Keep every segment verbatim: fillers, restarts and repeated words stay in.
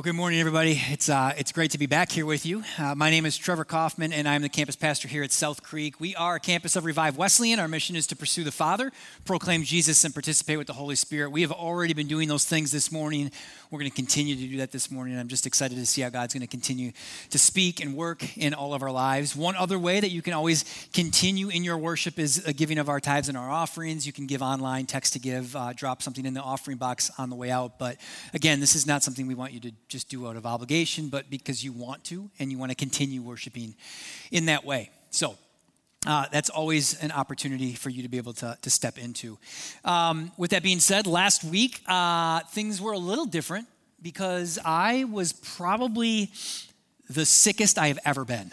Well, good morning, everybody. It's uh, it's great to be back here with you. Uh, my name is Trevor Kaufman, and I'm the campus pastor here at South Creek. We are a campus of Revive Wesleyan. Our mission is to pursue the Father, proclaim Jesus, and participate with the Holy Spirit. We have already been doing those things this morning. We're going to continue to do that this morning. I'm just excited to see how God's going to continue to speak and work in all of our lives. One other way that you can always continue in your worship is a giving of our tithes and our offerings. You can give online, text to give, uh, drop something in the offering box on the way out. But again, this is not something we want you to just do out of obligation, but because you want to and you want to continue worshiping in that way. So uh, that's always an opportunity for you to be able to, to step into. Um, with that being said, last week, uh, things were a little different because I was probably the sickest I have ever been.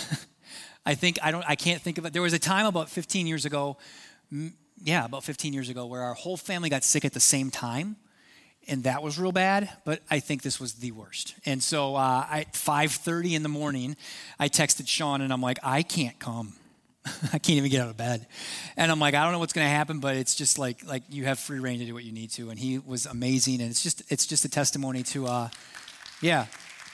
I think, I don't, I can't think of it. There was a time about fifteen years ago, yeah, about fifteen years ago, where our whole family got sick at the same time. And that was real bad, but I think this was the worst. And so uh, at five thirty in the morning, I texted Sean, and I'm like, I can't come. I can't even get out of bed. And I'm like, I don't know what's going to happen, but it's just like like you have free reign to do what you need to. And he was amazing, and it's just it's just a testimony to, uh, yeah.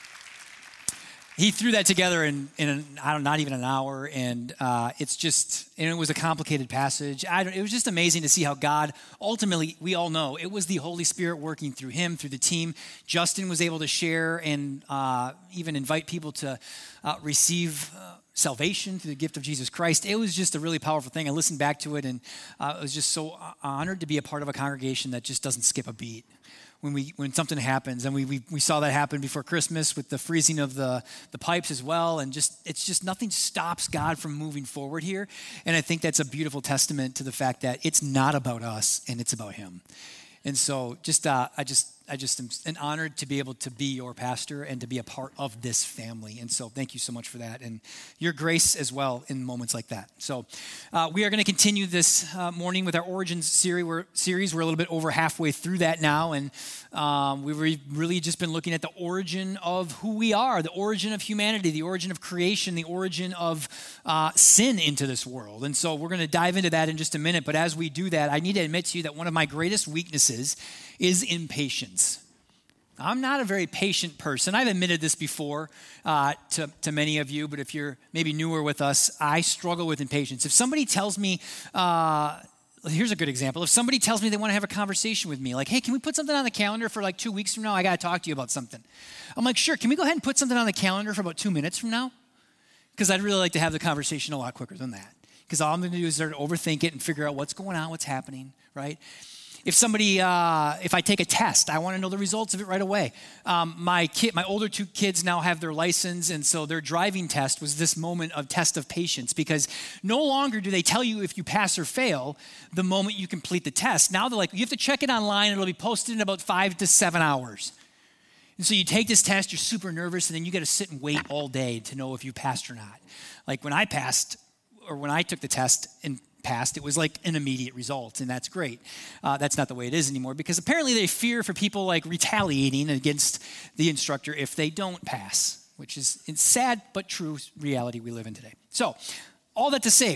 He threw that together in, in an, I don't know, not even an hour, and uh, it's just, and it was a complicated passage. I don't, it was just amazing to see how God, ultimately, we all know, it was the Holy Spirit working through him, through the team. Justin was able to share and uh, even invite people to uh, receive uh, salvation through the gift of Jesus Christ. It was just a really powerful thing. I listened back to it, and uh, I was just so honored to be a part of a congregation that just doesn't skip a beat. When we when something happens, and we, we we saw that happen before Christmas with the freezing of the, the pipes as well, and just it's just nothing stops God from moving forward here, and I think that's a beautiful testament to the fact that it's not about us and it's about Him, and so just uh, I just I just am an honored to be able to be your pastor and to be a part of this family, and so thank you so much for that and your grace as well in moments like that. So uh, we are going to continue this uh, morning with our Origins series. We're, series. We're a little bit over halfway through that now, and um, we've really just been looking at the origin of who we are, the origin of humanity, the origin of creation, the origin of uh, sin into this world. And so we're going to dive into that in just a minute, but as we do that, I need to admit to you that one of my greatest weaknesses is impatience. I'm not a very patient person. I've admitted this before uh, to, to many of you, but if you're maybe newer with us, I struggle with impatience. If somebody tells me, uh, here's a good example. If somebody tells me they want to have a conversation with me, like, hey, can we put something on the calendar for like two weeks from now? I got to talk to you about something. I'm like, sure, can we go ahead and put something on the calendar for about two minutes from now? Because I'd really like to have the conversation a lot quicker than that. Because all I'm going to do is start to overthink it and figure out what's going on, what's happening, right? If somebody, uh, if I take a test, I want to know the results of it right away. Um, my kid, my older two kids now have their license, and so their driving test was this moment of test of patience, because no longer do they tell you if you pass or fail the moment you complete the test. Now they're like, you have to check it online, it'll be posted in about five to seven hours. And so you take this test, you're super nervous, and then you got to sit and wait all day to know if you passed or not. Like when I passed, or when I took the test and passed, it was like an immediate result, and that's great. Uh, that's not the way it is anymore, because apparently they fear for people like retaliating against the instructor if they don't pass, which is a sad but true reality we live in today. So, all that to say,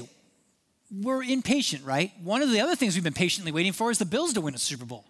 we're impatient, right? One of the other things we've been patiently waiting for is the Bills to win a Super Bowl.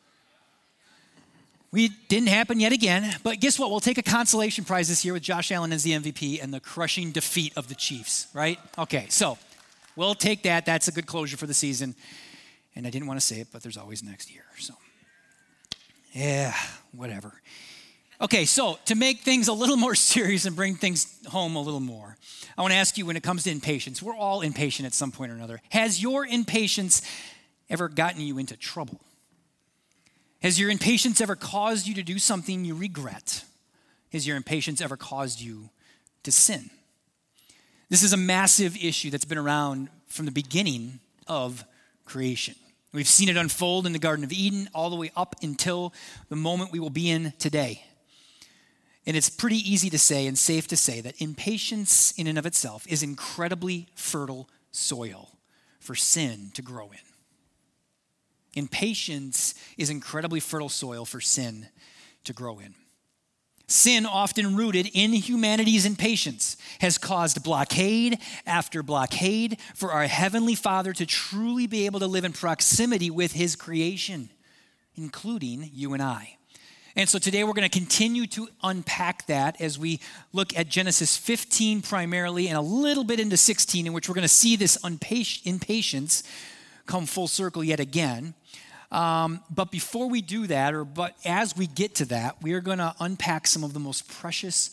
We didn't happen yet again, but guess what? We'll take a consolation prize this year with Josh Allen as the M V P and the crushing defeat of the Chiefs, right? Okay, so we'll take that. That's a good closure for the season. And I didn't want to say it, but there's always next year. So, yeah, whatever. Okay, so to make things a little more serious and bring things home a little more, I want to ask you, when it comes to impatience, we're all impatient at some point or another. Has your impatience ever gotten you into trouble? Has your impatience ever caused you to do something you regret? Has your impatience ever caused you to sin? This is a massive issue that's been around from the beginning of creation. We've seen it unfold in the Garden of Eden all the way up until the moment we will be in today. And it's pretty easy to say and safe to say that impatience in and of itself is incredibly fertile soil for sin to grow in. Impatience is incredibly fertile soil for sin to grow in. Sin, often rooted in humanity's impatience, has caused blockade after blockade for our Heavenly Father to truly be able to live in proximity with His creation, including you and I. And so today we're going to continue to unpack that as we look at Genesis fifteen primarily and a little bit into sixteen, in which we're going to see this unpac- impatience come full circle yet again. Um, but before we do that, or but as we get to that, we are going to unpack some of the most precious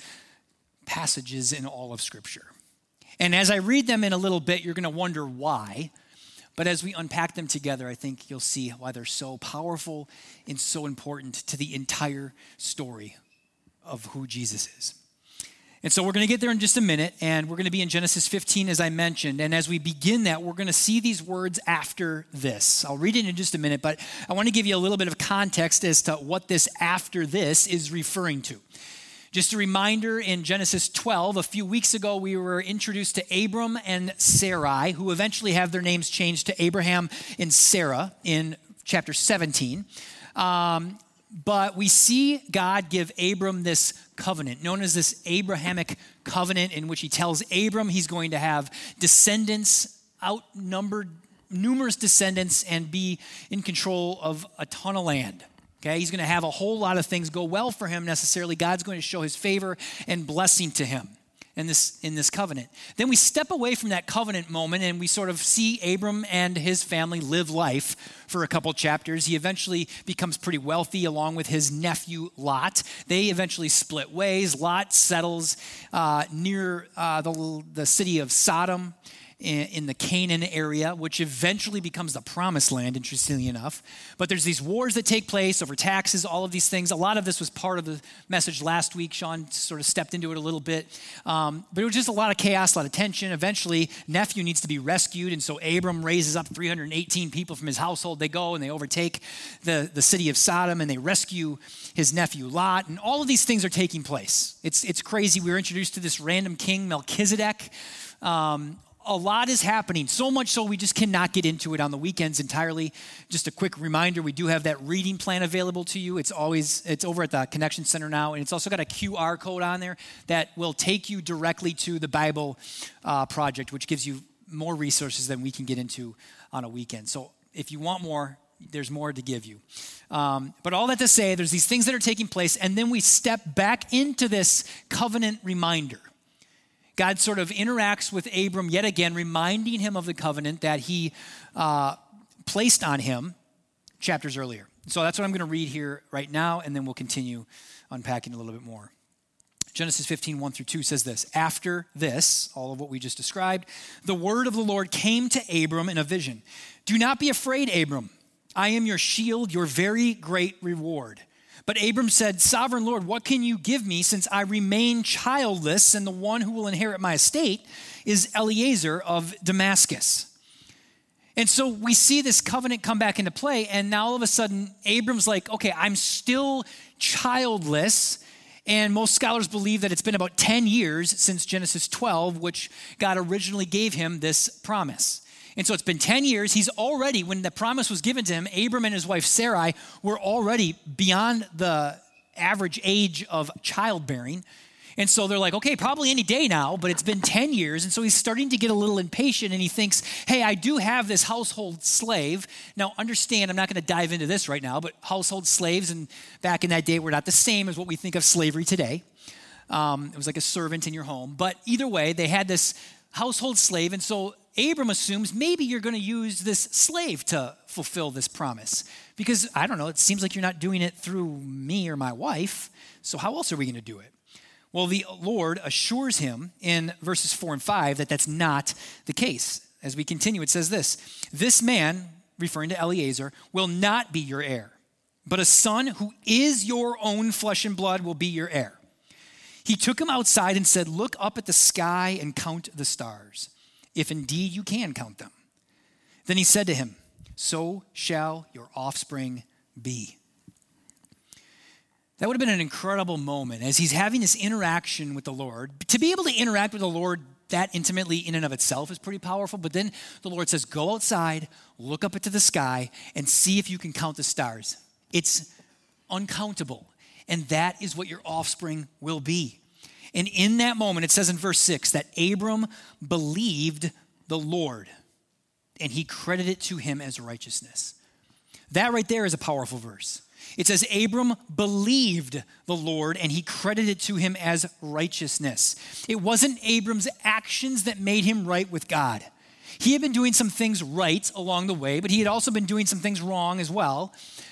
passages in all of Scripture. And as I read them in a little bit, you're going to wonder why. But as we unpack them together, I think you'll see why they're so powerful and so important to the entire story of who Jesus is. And so we're going to get there in just a minute, and we're going to be in Genesis fifteen, as I mentioned. And as we begin that, we're going to see these words after this. I'll read it in just a minute, but I want to give you a little bit of context as to what this after this is referring to. Just a reminder, in Genesis twelve, a few weeks ago, we were introduced to Abram and Sarai, who eventually have their names changed to Abraham and Sarah in chapter seventeen. Um, but we see God give Abram this covenant, known as this Abrahamic covenant, in which he tells Abram he's going to have descendants, outnumbered, numerous descendants, and be in control of a ton of land. Okay, he's going to have a whole lot of things go well for him necessarily. God's going to show his favor and blessing to him in this, in this covenant. Then we step away from that covenant moment and we sort of see Abram and his family live life for a couple chapters. He eventually becomes pretty wealthy along with his nephew Lot. They eventually split ways. Lot settles uh, near uh, the, the city of Sodom in the Canaan area, which eventually becomes the promised land, interestingly enough. But there's these wars that take place over taxes, all of these things. A lot of this was part of the message last week. Sean sort of stepped into it a little bit. Um, but it was just a lot of chaos, a lot of tension. Eventually, nephew needs to be rescued, and so Abram raises up three hundred eighteen people from his household. They go and they overtake the, the city of Sodom, and they rescue his nephew Lot, and all of these things are taking place. It's, it's crazy. We were introduced to this random king, Melchizedek. Um, A lot is happening, so much so we just cannot get into it on the weekends entirely. Just a quick reminder, we do have that reading plan available to you. It's always, it's over at the Connection Center now, and it's also got a Q R code on there that will take you directly to the Bible uh, Project, which gives you more resources than we can get into on a weekend. So if you want more, there's more to give you. Um, but all that to say, there's these things that are taking place, and then we step back into this covenant reminder. God sort of interacts with Abram yet again, reminding him of the covenant that he uh, placed on him chapters earlier. So that's what I'm going to read here right now, and then we'll continue unpacking a little bit more. Genesis fifteen, one through two says this: After this, all of what we just described, the word of the Lord came to Abram in a vision. Do not be afraid, Abram. I am your shield, your very great reward. But Abram said, Sovereign Lord, what can you give me since I remain childless, and the one who will inherit my estate is Eliezer of Damascus? And so we see this covenant come back into play, and now all of a sudden, Abram's like, okay, I'm still childless. And most scholars believe that it's been about ten years since Genesis twelve, which God originally gave him this promise. And so it's been ten years. He's already, when the promise was given to him, Abram and his wife Sarai were already beyond the average age of childbearing. And so they're like, okay, probably any day now, but it's been ten years. And so he's starting to get a little impatient, and he thinks, hey, I do have this household slave. Now, understand, I'm not going to dive into this right now, but household slaves and back in that day were not the same as what we think of slavery today. Um, it was like a servant in your home. But either way, they had this household slave, and so Abram assumes maybe you're going to use this slave to fulfill this promise. Because, I don't know, it seems like you're not doing it through me or my wife, so how else are we going to do it? Well, the Lord assures him in verses four and five that that's not the case. As we continue, it says this: This man, referring to Eliezer, will not be your heir, but a son who is your own flesh and blood will be your heir. He took him outside and said, Look up at the sky and count the stars, if indeed you can count them. Then he said to him, So shall your offspring be. That would have been an incredible moment as he's having this interaction with the Lord. To be able to interact with the Lord that intimately in and of itself is pretty powerful. But then the Lord says, go outside, look up into the sky, and see if you can count the stars. It's uncountable. And that is what your offspring will be. And in that moment, it says in verse six that Abram believed the Lord, and he credited it to him as righteousness. That right there is a powerful verse. It says, Abram believed the Lord and he credited it to him as righteousness. It wasn't Abram's actions that made him right with God. He had been doing some things right along the way, but he had also been doing some things wrong as well.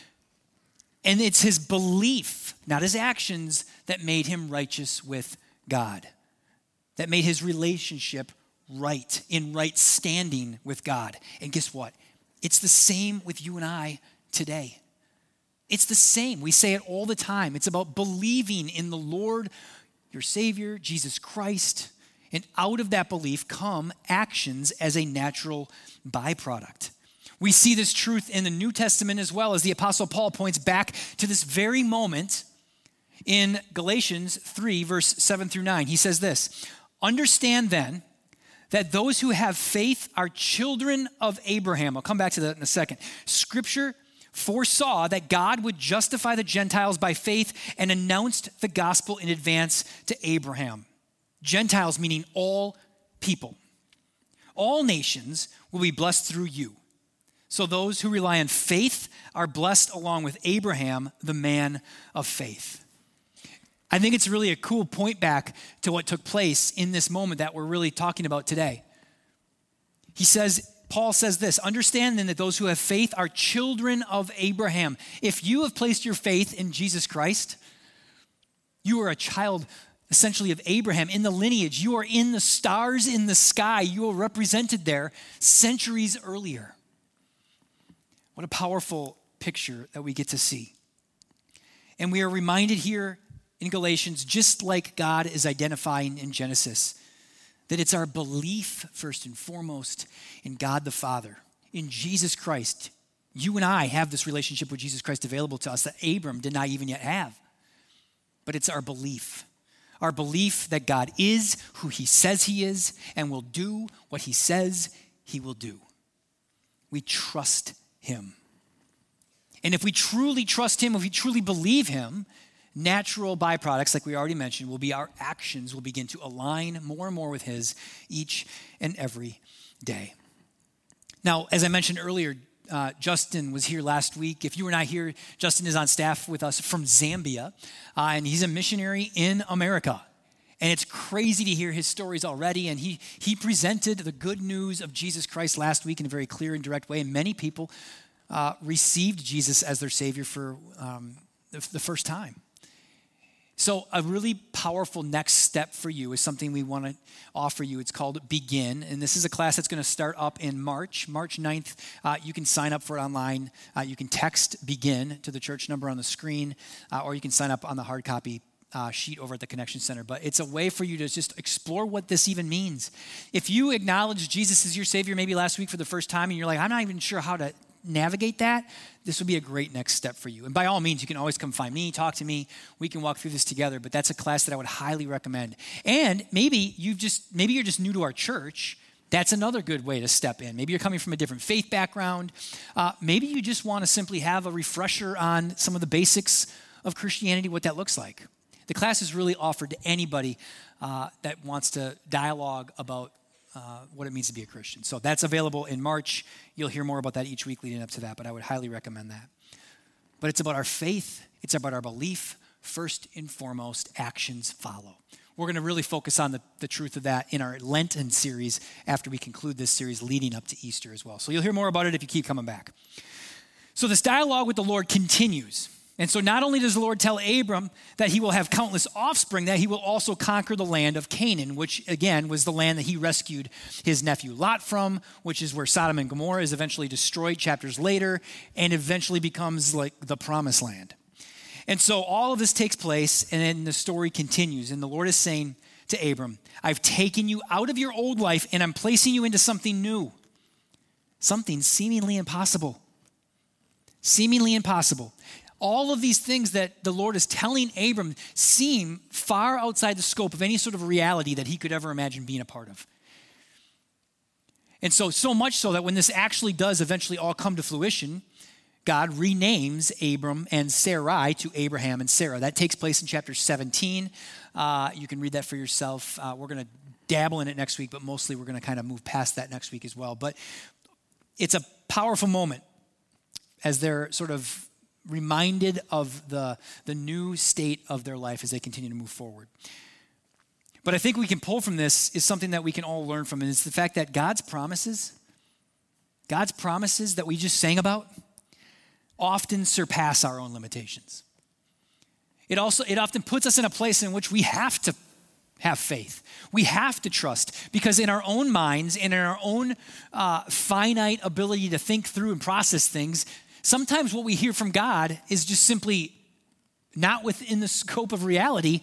And it's his belief, not his actions, that made him righteous with God, that made his relationship right, in right standing with God. And guess what? It's the same with you and I today. It's the same. We say it all the time. It's about believing in the Lord, your Savior, Jesus Christ. And out of that belief come actions as a natural byproduct. We see this truth in the New Testament as well, as the Apostle Paul points back to this very moment in Galatians three, verse seven through nine. He says this, understand then that those who have faith are children of Abraham. I'll come back to that in a second. Scripture foresaw that God would justify the Gentiles by faith and announced the gospel in advance to Abraham. Gentiles meaning all people. All nations will be blessed through you. So those who rely on faith are blessed along with Abraham, the man of faith. I think it's really a cool point back to what took place in this moment that we're really talking about today. He says, Paul says this, understand then that those who have faith are children of Abraham. If you have placed your faith in Jesus Christ, you are a child essentially of Abraham in the lineage. You are in the stars in the sky. You are represented there centuries earlier. What a powerful picture that we get to see. And we are reminded here in Galatians, just like God is identifying in Genesis, that it's our belief, first and foremost, in God the Father, in Jesus Christ. You and I have this relationship with Jesus Christ available to us that Abram did not even yet have. But it's our belief. Our belief that God is who he says he is and will do what he says he will do. We trust him. And if we truly trust him, if we truly believe him, natural byproducts, like we already mentioned, will be our actions will begin to align more and more with his each and every day. Now, as I mentioned earlier, uh, Justin was here last week. If you were not here, Justin is on staff with us from Zambia, uh, and he's a missionary in America. And it's crazy to hear his stories already. And he he presented the good news of Jesus Christ last week in a very clear and direct way. And many people uh, received Jesus as their Savior for um, the, the first time. So a really powerful next step for you is something we want to offer you. It's called Begin, and this is a class that's going to start up in March, March ninth. Uh, you can sign up for it online. Uh, you can text Begin to the church number on the screen, uh, or you can sign up on the hard copy uh, sheet over at the Connection Center. But it's a way for you to just explore what this even means. If you acknowledge Jesus as your Savior maybe last week for the first time, and you're like, I'm not even sure how to navigate that, this would be a great next step for you. And by all means, you can always come find me, talk to me. We can walk through this together, but that's a class that I would highly recommend. And maybe you just maybe you're just new to our church. That's another good way to step in. Maybe you're coming from a different faith background. Uh, maybe you just want to simply have a refresher on some of the basics of Christianity, what that looks like. The class is really offered to anybody uh, that wants to dialogue about Uh, what it means to be a Christian. So that's available in March. You'll hear more about that each week leading up to that, but I would highly recommend that. But it's about our faith. It's about our belief. First and foremost, actions follow. We're going to really focus on the, the truth of that in our Lenten series after we conclude this series leading up to Easter as well. So you'll hear more about it if you keep coming back. So this dialogue with the Lord continues. And so not only does the Lord tell Abram that he will have countless offspring, that he will also conquer the land of Canaan, which again was the land that he rescued his nephew Lot from, which is where Sodom and Gomorrah is eventually destroyed chapters later and eventually becomes like the promised land. And so all of this takes place and then the story continues. And the Lord is saying to Abram, I've taken you out of your old life and I'm placing you into something new, something seemingly impossible, seemingly impossible. All of these things that the Lord is telling Abram seem far outside the scope of any sort of reality that he could ever imagine being a part of. And so, so much so that when this actually does eventually all come to fruition, God renames Abram and Sarai to Abraham and Sarah. That takes place in chapter seventeen. Uh, you can read that for yourself. Uh, we're going to dabble in it next week, but mostly we're going to kind of move past that next week as well. But it's a powerful moment as they're sort of reminded of the, the new state of their life as they continue to move forward. But I think we can pull from this is something that we can all learn from, and it's the fact that God's promises, God's promises that we just sang about, often surpass our own limitations. It also, it often puts us in a place in which we have to have faith. We have to trust, because in our own minds and in our own uh, finite ability to think through and process things, sometimes what we hear from God is just simply not within the scope of reality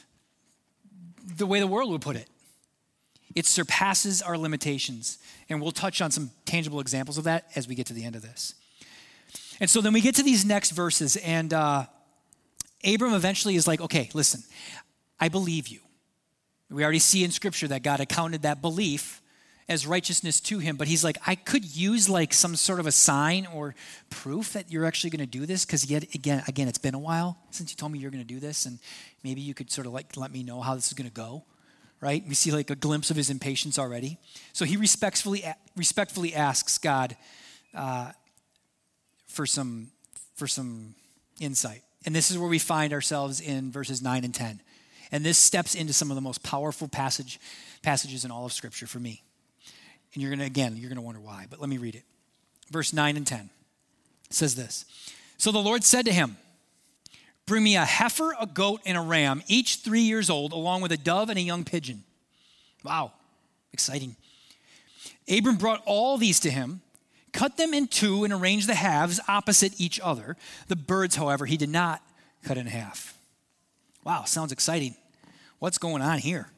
the way the world would put it. It surpasses our limitations, and we'll touch on some tangible examples of that as we get to the end of this. And so then we get to these next verses, and uh, Abram eventually is like, okay, listen, I believe you. We already see in Scripture that God accounted that belief as righteousness to him, but he's like, I could use like some sort of a sign or proof that you're actually going to do this, because yet again, again, it's been a while since you told me you're going to do this, and maybe you could sort of like let me know how this is going to go, right? We see like a glimpse of his impatience already. So he respectfully respectfully asks God uh, for some for some insight, and this is where we find ourselves in verses nine and ten, and this steps into some of the most powerful passage passages in all of Scripture for me. And you're going to, again, you're going to wonder why, but let me read it. Verse nine and ten says this. So the Lord said to him, bring me a heifer, a goat, and a ram, each three years old, along with a dove and a young pigeon. Wow, exciting. Abram brought all these to him, cut them in two, and arranged the halves opposite each other. The birds, however, he did not cut in half. Wow, sounds exciting. What's going on here?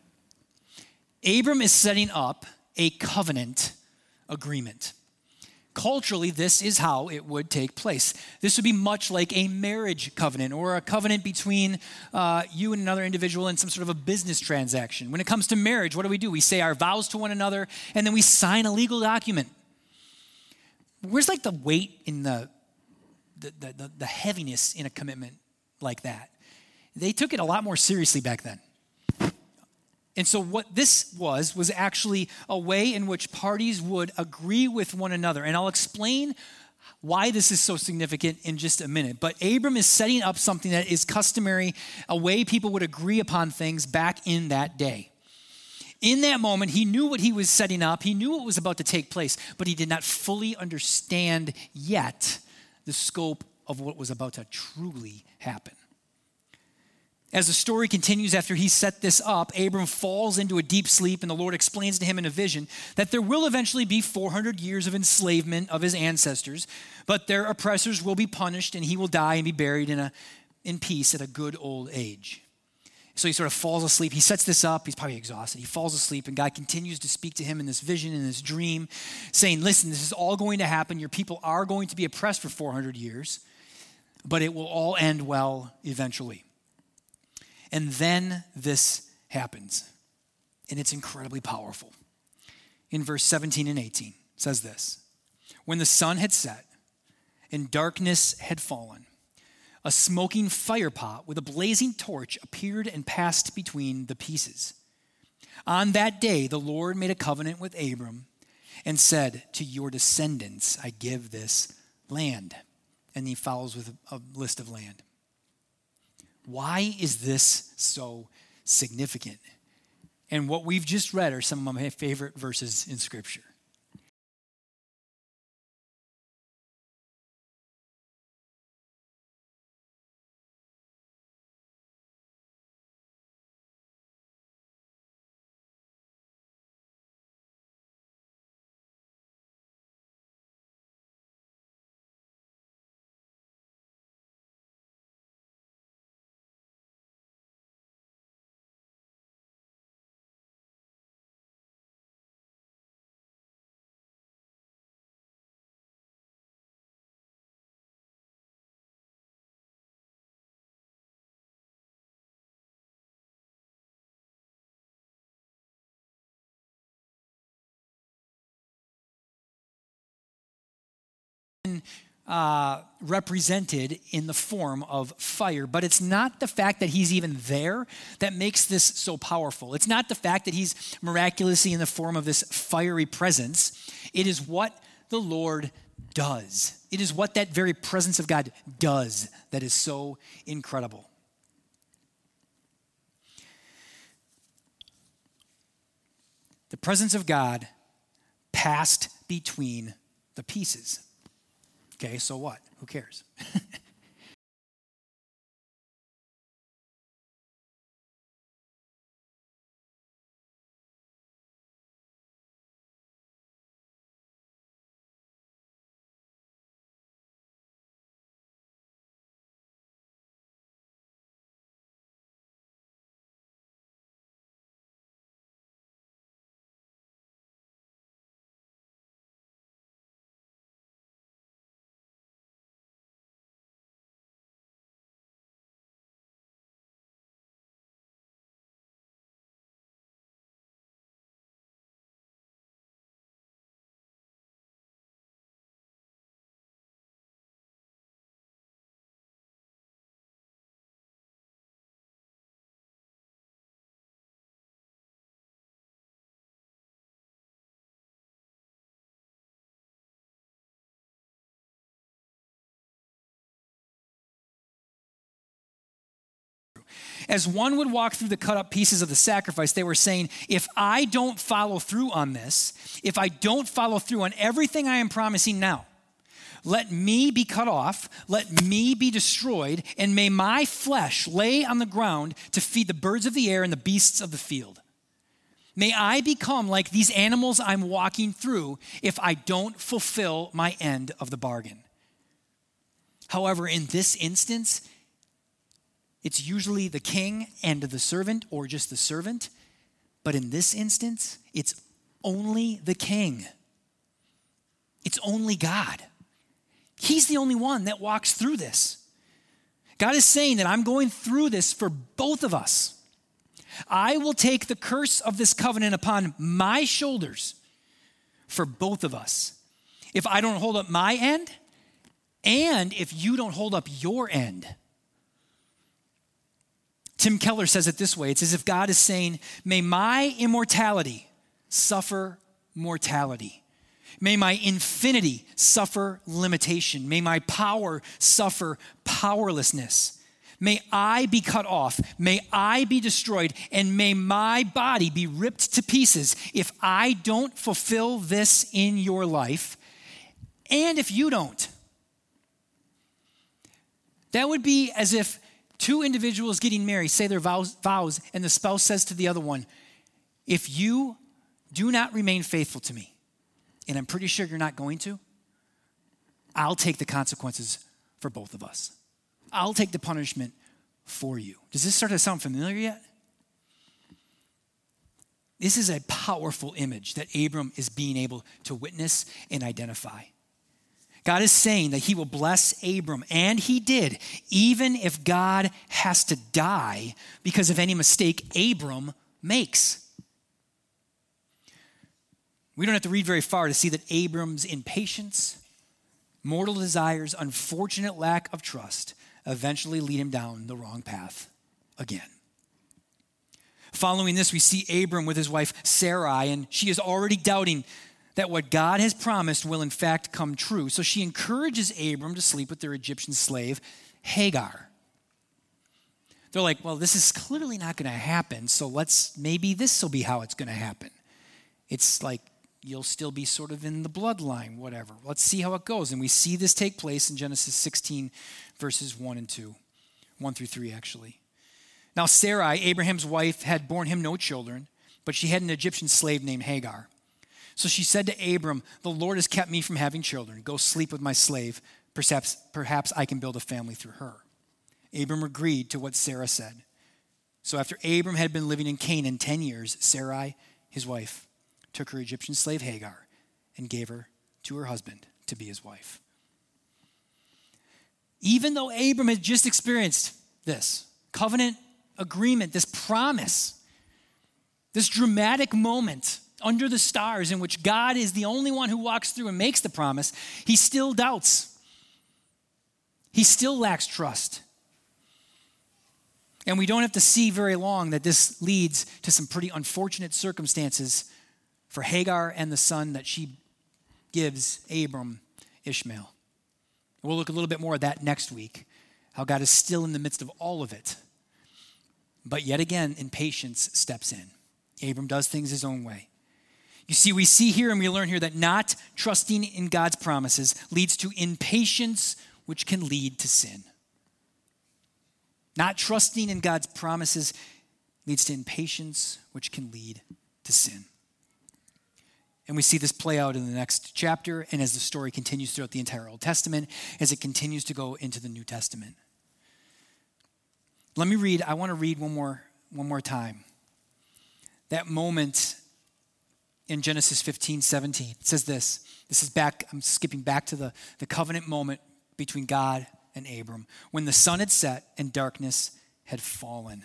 Abram is setting up a covenant agreement. Culturally, this is how it would take place. This would be much like a marriage covenant or a covenant between uh, you and another individual in some sort of a business transaction. When it comes to marriage, what do we do? We say our vows to one another, and then we sign a legal document. Where's like the weight in the the, the, the heaviness in a commitment like that? They took it a lot more seriously back then. And so what this was, was actually a way in which parties would agree with one another. And I'll explain why this is so significant in just a minute. But Abram is setting up something that is customary, a way people would agree upon things back in that day. In that moment, he knew what he was setting up. He knew what was about to take place, but he did not fully understand yet the scope of what was about to truly happen. As the story continues, after he set this up, Abram falls into a deep sleep, and the Lord explains to him in a vision that there will eventually be four hundred years of enslavement of his ancestors, but their oppressors will be punished, and he will die and be buried in, a, in peace at a good old age. So he sort of falls asleep. He sets this up. He's probably exhausted. He falls asleep, and God continues to speak to him in this vision, in this dream, saying, listen, this is all going to happen. Your people are going to be oppressed for four hundred years, but it will all end well eventually. And then this happens, and it's incredibly powerful. In verse seventeen and eighteen, it says this. When the sun had set and darkness had fallen, a smoking fire pot with a blazing torch appeared and passed between the pieces. On that day, the Lord made a covenant with Abram and said, to your descendants, I give this land. And he follows with a list of land. Why is this so significant? And what we've just read are some of my favorite verses in Scripture. Uh, represented in the form of fire. But it's not the fact that he's even there that makes this so powerful. It's not the fact that he's miraculously in the form of this fiery presence. It is what the Lord does. It is what that very presence of God does that is so incredible. The presence of God passed between the pieces. Okay, so what? Who cares? As one would walk through the cut up pieces of the sacrifice, they were saying, if I don't follow through on this, if I don't follow through on everything I am promising now, let me be cut off, let me be destroyed, and may my flesh lay on the ground to feed the birds of the air and the beasts of the field. May I become like these animals I'm walking through if I don't fulfill my end of the bargain. However, in this instance, it's usually the king and the servant, or just the servant. But in this instance, it's only the king. It's only God. He's the only one that walks through this. God is saying that I'm going through this for both of us. I will take the curse of this covenant upon my shoulders for both of us. If I don't hold up my end, and if you don't hold up your end. Tim Keller says it this way. It's as if God is saying, may my immortality suffer mortality. May my infinity suffer limitation. May my power suffer powerlessness. May I be cut off. May I be destroyed. And may my body be ripped to pieces if I don't fulfill this in your life, and if you don't. That would be as if two individuals getting married say their vows, vows, and the spouse says to the other one, if you do not remain faithful to me, and I'm pretty sure you're not going to, I'll take the consequences for both of us. I'll take the punishment for you. Does this start to sound familiar yet? This is a powerful image that Abram is being able to witness and identify. God is saying that he will bless Abram, and he did, even if God has to die because of any mistake Abram makes. We don't have to read very far to see that Abram's impatience, mortal desires, unfortunate lack of trust eventually lead him down the wrong path again. Following this, we see Abram with his wife Sarai, and she is already doubting that what God has promised will in fact come true. So she encourages Abram to sleep with their Egyptian slave, Hagar. They're like, well, this is clearly not going to happen, so let's, maybe this will be how it's going to happen. It's like, you'll still be sort of in the bloodline, whatever. Let's see how it goes. And we see this take place in Genesis sixteen, verses one and two. one through three, actually. Now Sarai, Abraham's wife, had borne him no children, but she had an Egyptian slave named Hagar. So she said to Abram, the Lord has kept me from having children. Go sleep with my slave. Perhaps, perhaps I can build a family through her. Abram agreed to what Sarah said. So after Abram had been living in Canaan ten years, Sarai, his wife, took her Egyptian slave Hagar and gave her to her husband to be his wife. Even though Abram had just experienced this covenant agreement, this promise, this dramatic moment under the stars in which God is the only one who walks through and makes the promise, he still doubts. He still lacks trust. And we don't have to see very long that this leads to some pretty unfortunate circumstances for Hagar and the son that she gives Abram Ishmael. We'll look a little bit more at that next week, how God is still in the midst of all of it. But yet again, impatience steps in. Abram does things his own way. You see, we see here and we learn here that not trusting in God's promises leads to impatience, which can lead to sin. Not trusting in God's promises leads to impatience, which can lead to sin. And we see this play out in the next chapter and as the story continues throughout the entire Old Testament, as it continues to go into the New Testament. Let me read, I want to read one more, one more time. That moment in Genesis fifteen, seventeen. It says this. This is back, I'm skipping back to the, the covenant moment between God and Abram. When the sun had set and darkness had fallen.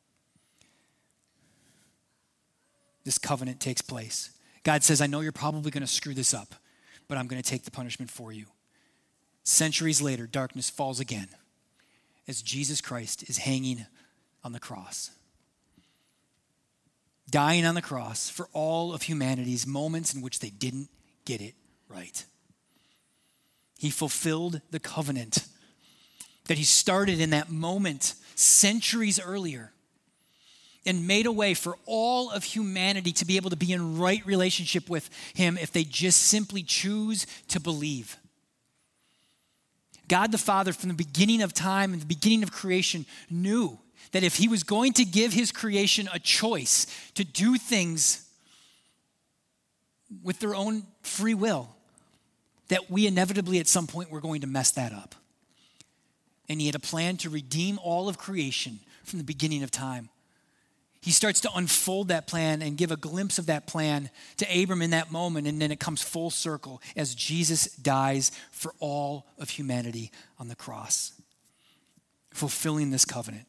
This covenant takes place. God says, I know you're probably going to screw this up, but I'm going to take the punishment for you. Centuries later, darkness falls again as Jesus Christ is hanging on the cross. Dying on the cross for all of humanity's moments in which they didn't get it right. He fulfilled the covenant that he started in that moment centuries earlier and made a way for all of humanity to be able to be in right relationship with him if they just simply choose to believe. God the Father, from the beginning of time and the beginning of creation, knew that if he was going to give his creation a choice to do things with their own free will, that we inevitably at some point were going to mess that up. And he had a plan to redeem all of creation from the beginning of time. He starts to unfold that plan and give a glimpse of that plan to Abram in that moment, and then it comes full circle as Jesus dies for all of humanity on the cross, fulfilling this covenant.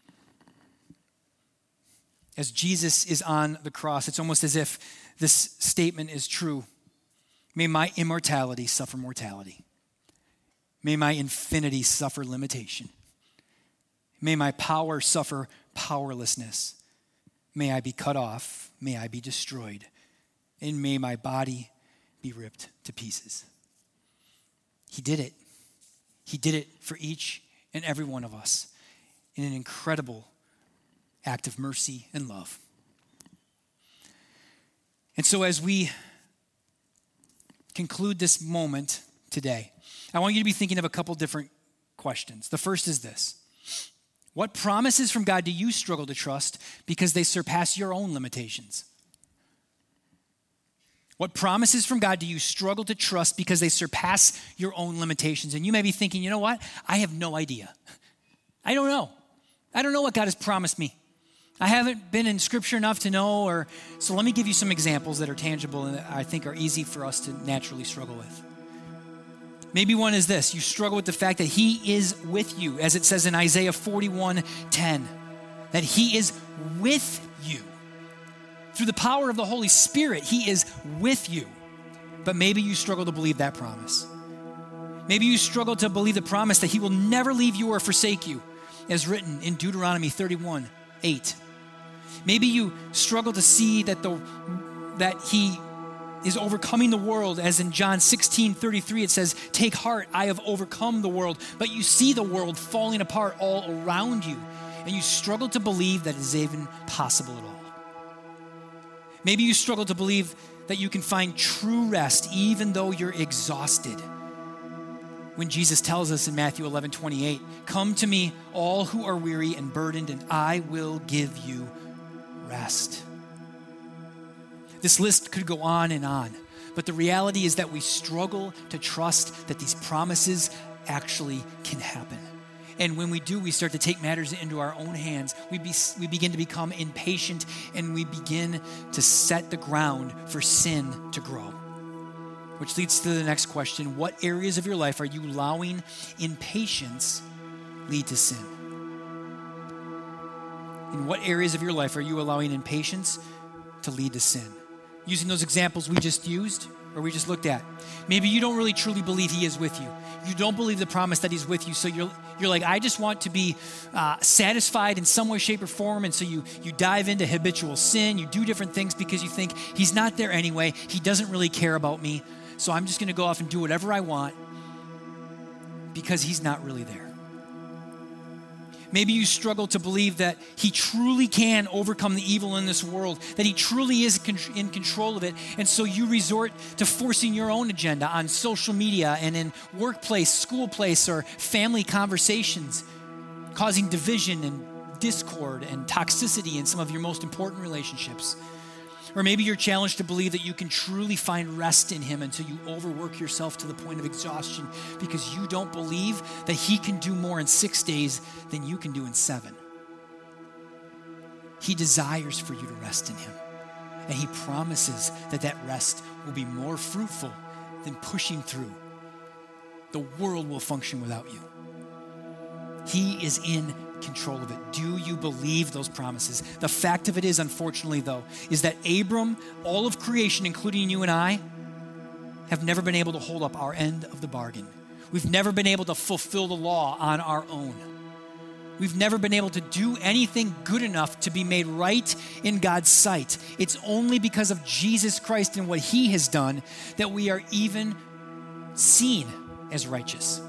As Jesus is on the cross, it's almost as if this statement is true. May my immortality suffer mortality. May my infinity suffer limitation. May my power suffer powerlessness. May I be cut off. May I be destroyed. And may my body be ripped to pieces. He did it. He did it for each and every one of us in an incredible act of mercy and love. And so as we conclude this moment today, I want you to be thinking of a couple different questions. The first is this. What promises from God do you struggle to trust because they surpass your own limitations? What promises from God do you struggle to trust because they surpass your own limitations? And you may be thinking, you know what? I have no idea. I don't know. I don't know what God has promised me. I haven't been in Scripture enough to know, or so let me give you some examples that are tangible and that I think are easy for us to naturally struggle with. Maybe one is this. You struggle with the fact that he is with you, as it says in Isaiah forty-one ten, that he is with you. Through the power of the Holy Spirit, he is with you. But maybe you struggle to believe that promise. Maybe you struggle to believe the promise that he will never leave you or forsake you, as written in Deuteronomy thirty-one eight. Maybe you struggle to see that the that he is overcoming the world, as in John sixteen thirty-three, it says, take heart, I have overcome the world. But you see the world falling apart all around you, and you struggle to believe that it is even possible at all. Maybe you struggle to believe that you can find true rest even though you're exhausted. When Jesus tells us in Matthew eleven twenty-eight, come to me, all who are weary and burdened, and I will give you rest. This list could go on and on, but the reality is that we struggle to trust that these promises actually can happen. And when we do, we start to take matters into our own hands. We, be, we begin to become impatient, and we begin to set the ground for sin to grow. Which leads to the next question. What areas of your life are you allowing impatience lead to sin? In what areas of your life are you allowing impatience to lead to sin? Using those examples we just used or we just looked at. Maybe you don't really truly believe he is with you. You don't believe the promise that he's with you. So you're you're like, I just want to be uh, satisfied in some way, shape, or form. And so you you dive into habitual sin. You do different things because you think he's not there anyway. He doesn't really care about me. so I'm just going to go off and do whatever I want because he's not really there. Maybe you struggle to believe that he truly can overcome the evil in this world, that he truly is in control of it, and so you resort to forcing your own agenda on social media and in workplace, school place, or family conversations, causing division and discord and toxicity in some of your most important relationships. Or maybe you're challenged to believe that you can truly find rest in him until you overwork yourself to the point of exhaustion because you don't believe that he can do more in six days than you can do in seven. He desires for you to rest in him, and he promises that that rest will be more fruitful than pushing through. The world will function without you. He is in control of it. Do you believe those promises? The fact of it is, unfortunately, though, is that Abram, all of creation, including you and I, have never been able to hold up our end of the bargain. We've never been able to fulfill the law on our own. We've never been able to do anything good enough to be made right in God's sight. It's only because of Jesus Christ and what he has done that we are even seen as righteous.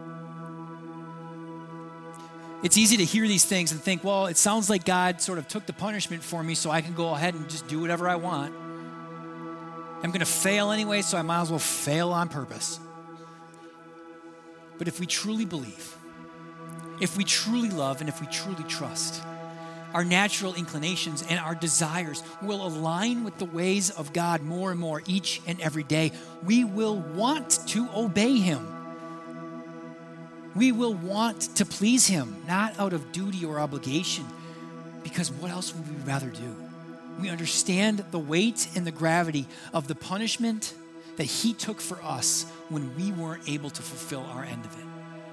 It's easy to hear these things and think, well, it sounds like God sort of took the punishment for me so I can go ahead and just do whatever I want. I'm going to fail anyway, so I might as well fail on purpose. But if we truly believe, if we truly love, and if we truly trust, our natural inclinations and our desires will align with the ways of God more and more each and every day. We will want to obey him. We will want to please him, not out of duty or obligation, because what else would we rather do? We understand the weight and the gravity of the punishment that he took for us when we weren't able to fulfill our end of it.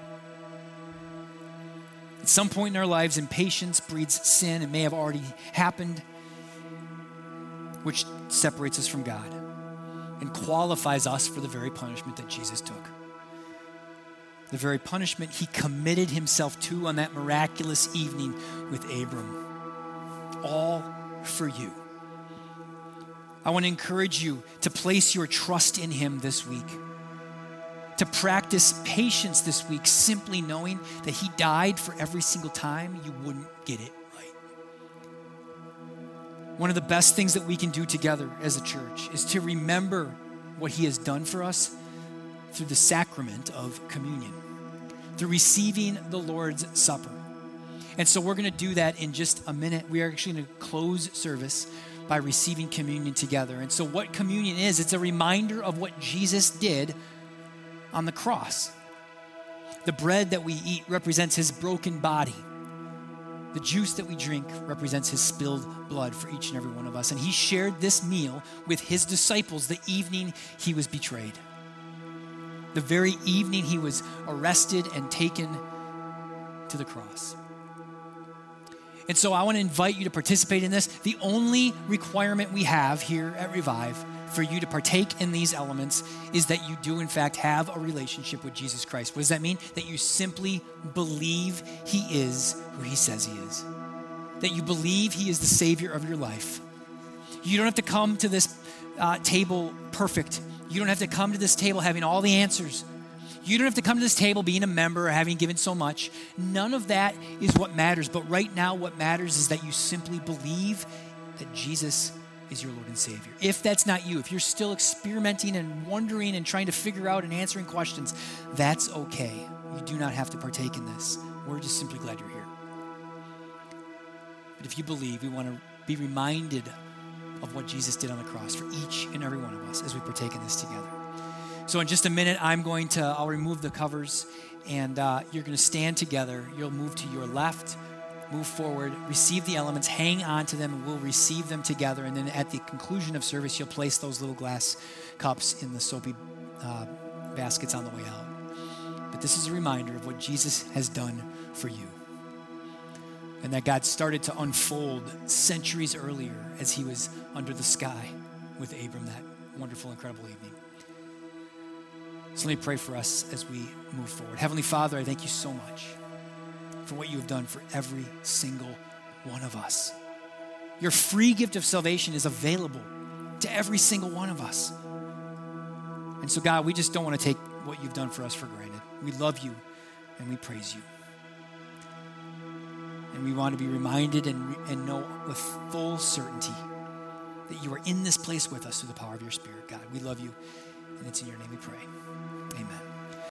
At some point in our lives, impatience breeds sin. It may have already happened, which separates us from God and qualifies us for the very punishment that Jesus took. The very punishment he committed himself to on that miraculous evening with Abram. All for you. I want to encourage you to place your trust in him this week. To practice patience this week, simply knowing that he died for every single time you wouldn't get it right. One of the best things that we can do together as a church is to remember what he has done for us through the sacrament of communion, through receiving the Lord's Supper. And so we're going to do that in just a minute. We are actually going to close service by receiving communion together. And so what communion is, it's a reminder of what Jesus did on the cross. The bread that we eat represents his broken body. The juice that we drink represents his spilled blood for each and every one of us. And he shared this meal with his disciples the evening he was betrayed. The very evening he was arrested and taken to the cross. And so I want to invite you to participate in this. The only requirement we have here at Revive for you to partake in these elements is that you do in fact have a relationship with Jesus Christ. What does that mean? That you simply believe he is who he says he is. That you believe he is the Savior of your life. You don't have to come to this uh, table perfect. You don't have to come to this table having all the answers. You don't have to come to this table being a member or having given so much. None of that is what matters. But right now what matters is that you simply believe that Jesus is your Lord and Savior. If that's not you, if you're still experimenting and wondering and trying to figure out and answering questions, that's okay. You do not have to partake in this. We're just simply glad you're here. But if you believe, we want to be reminded of what Jesus did on the cross for each and every one of us as we partake in this together. So in just a minute, I'm going to, I'll remove the covers, and uh, you're going to stand together. You'll move to your left, move forward, receive the elements, hang on to them, and we'll receive them together. And then at the conclusion of service, you'll place those little glass cups in the soapy uh, baskets on the way out. But this is a reminder of what Jesus has done for you. And that God started to unfold centuries earlier as he was under the sky with Abram that wonderful, incredible evening. So let me pray for us as we move forward. Heavenly Father, I thank you so much for what you have done for every single one of us. Your free gift of salvation is available to every single one of us. And so, God, we just don't want to take what you've done for us for granted. We love you and we praise you. And we want to be reminded and, and know with full certainty that you are in this place with us through the power of your Spirit, God. We love you, and it's in your name we pray. Amen.